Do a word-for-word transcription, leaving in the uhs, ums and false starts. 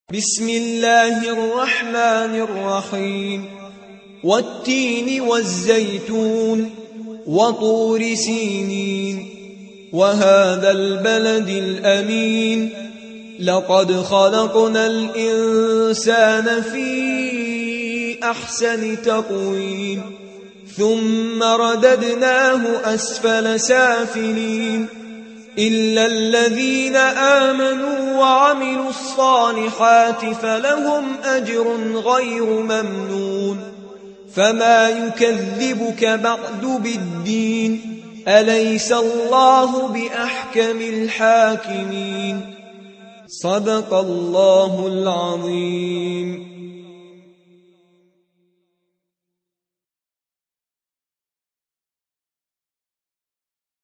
بسم الله الرحمن الرحيم والتين والزيتون وطور سينين وهذا البلد الأمين لقد خلقنا الإنسان في أحسن تقويم ثم رددناه أسفل سافلين إلا الذين آمنوا وعملوا الصالحات فلهم أجر غير ممنون فما يكذبك بعد بالدين أليس الله بأحكم الحاكمين صدق الله العظيم.